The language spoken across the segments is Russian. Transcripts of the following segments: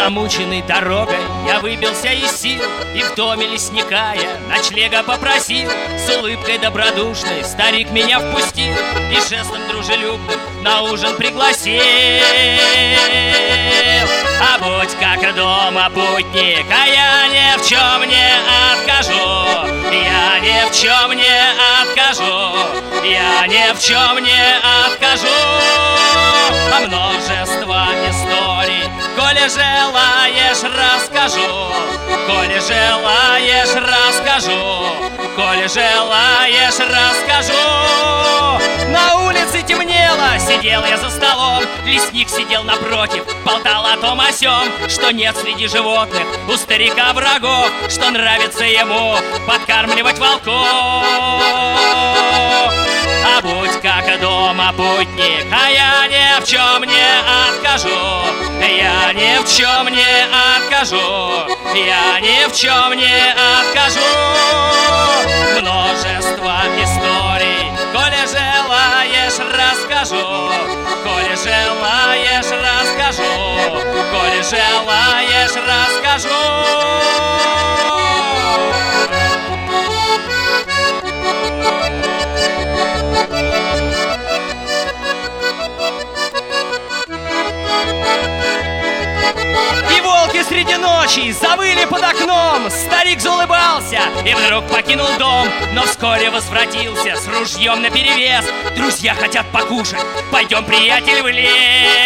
Замученный дорогой, я выбился из сил, и в доме лесника я ночлега попросил. С улыбкой добродушной старик меня впустил и жестом дружелюбным на ужин пригласил. А будь как дома путник, а я ни в чем не откажу. Я ни в чем не откажу. Я ни в чем не откажу. А множество историй, коли желаешь, расскажу. Коли желаешь, расскажу. Коли желаешь, расскажу. На улице темнело, сидел я за столом. Лесник сидел напротив, болтал о том о сём, что нет среди животных у старика врагов, что нравится ему подкармливать волков. А будь как дома путник, а я ни в чем не откажу. Я ни в чем не откажу. Я ни в чем не откажу. Множество историй, коли желаешь, расскажу. Коли желаешь, расскажу. Коли желаешь, расскажу. И волки среди ночи завыли под окном. Старик заулыбался и вдруг покинул дом, но вскоре возвратился с ружьем наперевес. Друзья хотят покушать, пойдем, приятель, в лес.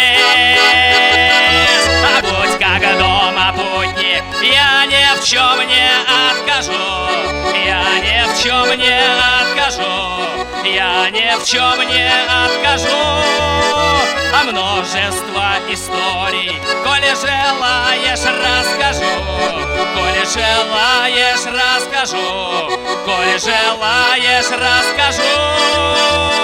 А будь как дома путник, я ни в чем не откажу. Я ни в чем не откажу. Я ни в чем не откажу. А множество историй, коли желаешь, расскажу. Коли желаешь, расскажу. Коли желаешь, расскажу.